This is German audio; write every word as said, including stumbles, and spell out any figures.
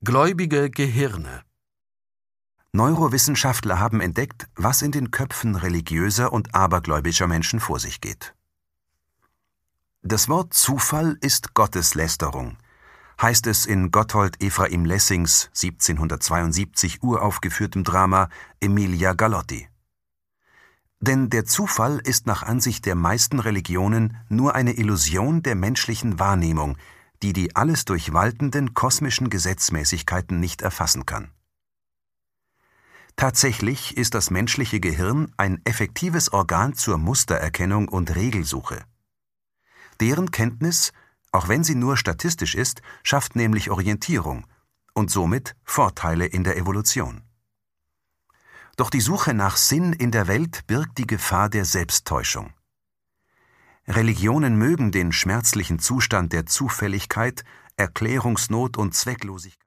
Gläubige Gehirne. Neurowissenschaftler haben entdeckt, was in den Köpfen religiöser und abergläubischer Menschen vor sich geht. Das Wort Zufall ist Gotteslästerung, heißt es in Gotthold Ephraim Lessings siebzehnhundertzweiundsiebzig uraufgeführtem Drama Emilia Galotti. Denn der Zufall ist nach Ansicht der meisten Religionen nur eine Illusion der menschlichen Wahrnehmung, die die alles durchwaltenden kosmischen Gesetzmäßigkeiten nicht erfassen kann. Tatsächlich ist das menschliche Gehirn ein effektives Organ zur Mustererkennung und Regelsuche. Deren Kenntnis, auch wenn sie nur statistisch ist, schafft nämlich Orientierung und somit Vorteile in der Evolution. Doch die Suche nach Sinn in der Welt birgt die Gefahr der Selbsttäuschung. Religionen mögen den schmerzlichen Zustand der Zufälligkeit, Erklärungsnot und Zwecklosigkeit